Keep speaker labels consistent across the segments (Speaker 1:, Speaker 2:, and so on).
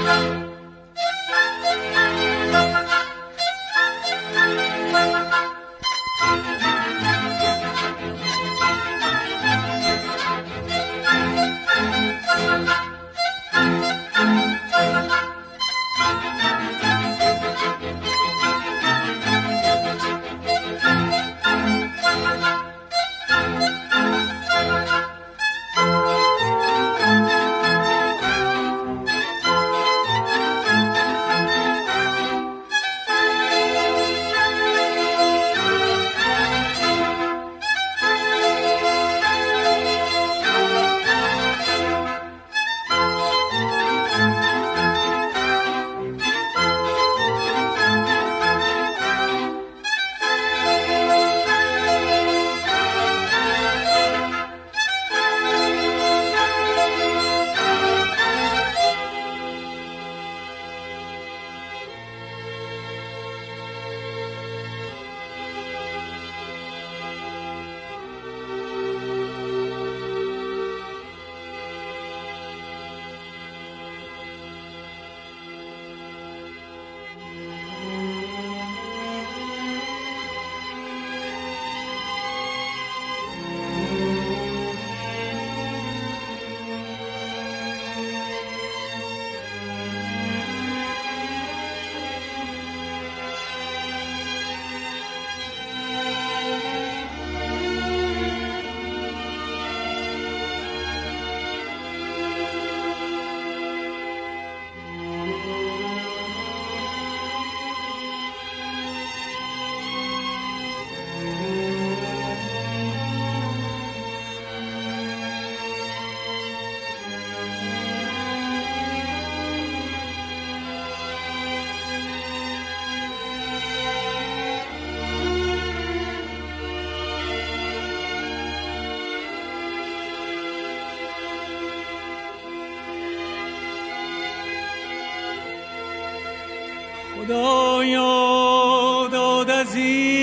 Speaker 1: خدایا داد از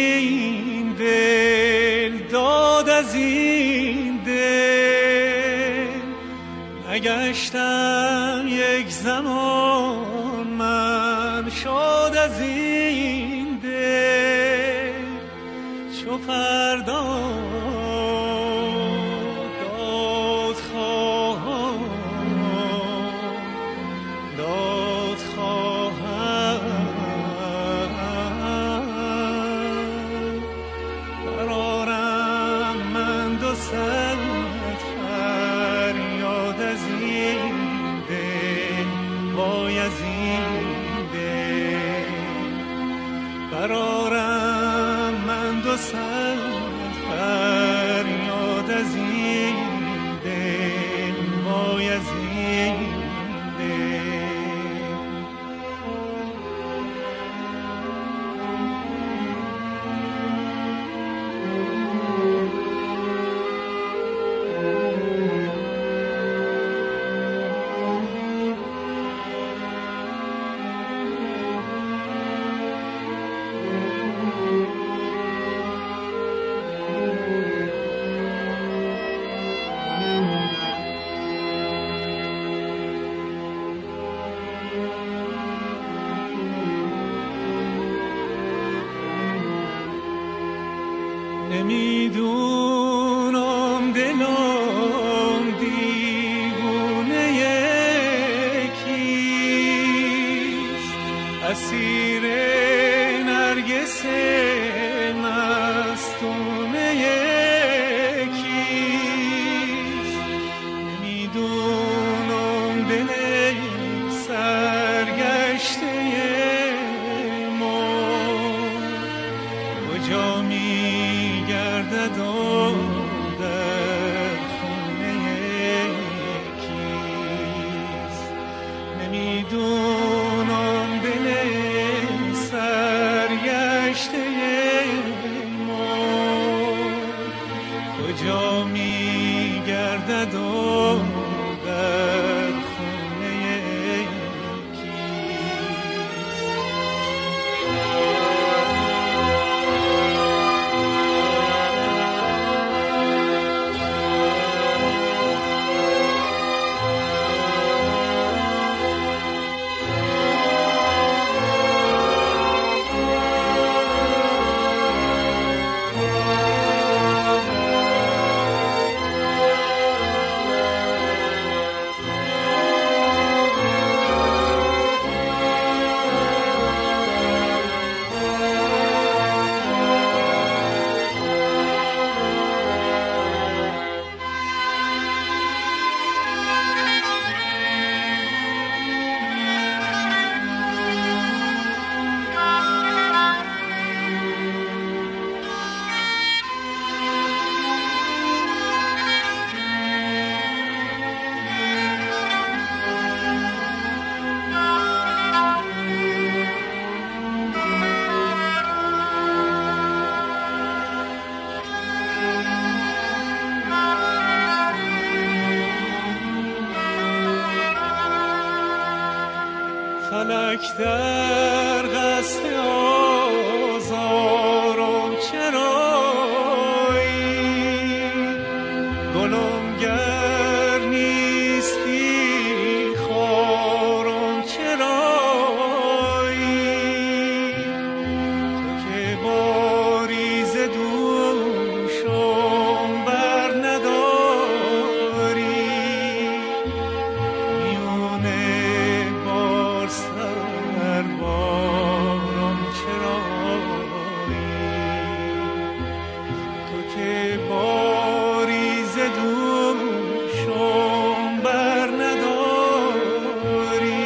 Speaker 1: این دل، داد از این دل، نگشتم یک زمان من شاد از این دل، چو فردا برارم من دو صد فریاد از این دل، وای از این دل. نمیدونم دلم دیوونه کیست، اسیر نرگس مستونه کیست، نمیدونم دل سرگشته ما کجا میگردد و در خونه کیست، نمیدونم دل سرگشته ما کجا میگردد و در خونه کیست. فلک در قصد آزارم چرایی گلم گر نیستی خارم چرایی تو که باری ز دوشم بر نداری میونه بار سر بارم چرایی تو که باری ز دوشم بر نداری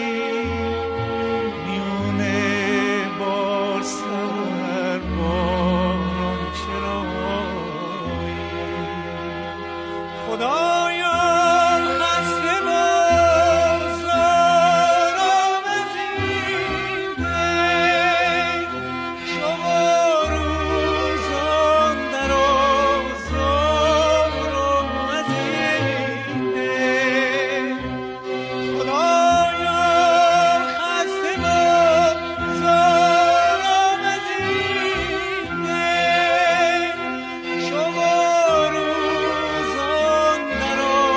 Speaker 1: میونه بار سر بارم چرایی خدایا خسته بازارم از این دل شب و روزان در آزارم از این دل خدایا خسته بازارم از این دل شب و روزان در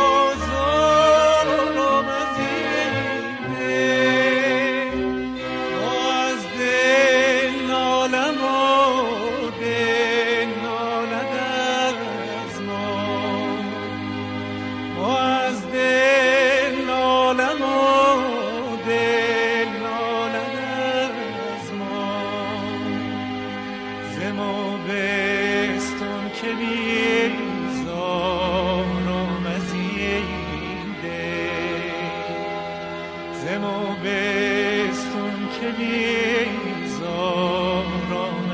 Speaker 1: آزارم از این دل ما از دل نالم و دل نالد از ما ما از دل نالم و دل نالد از ما ز ما بستم که بیزارم از این دل ز ما بستم که بیزارم